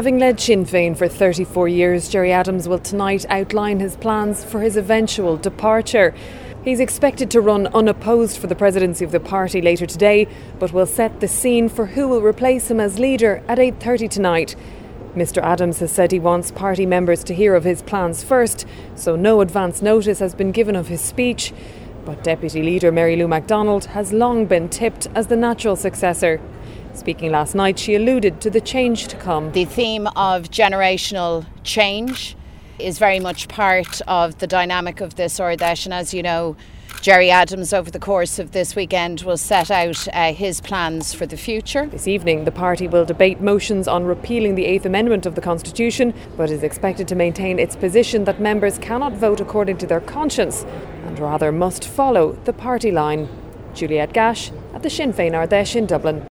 Having led Sinn Féin for 34 years, Gerry Adams will tonight outline his plans for his eventual departure. He's expected to run unopposed for the presidency of the party later today, but will set the scene for who will replace him as leader at 8:30 tonight. Mr Adams has said he wants party members to hear of his plans first, so no advance notice has been given of his speech. But Deputy Leader Mary Lou McDonald has long been tipped as the natural successor. Speaking last night, she alluded to the change to come. The theme of generational change is very much part of the dynamic of this Ard Fheis, and as you know, Gerry Adams over the course of this weekend will set out his plans for the future. This evening the party will debate motions on repealing the 8th Amendment of the Constitution, but is expected to maintain its position that members cannot vote according to their conscience and rather must follow the party line. Juliette Gash at the Sinn Féin Ard Fheis in Dublin.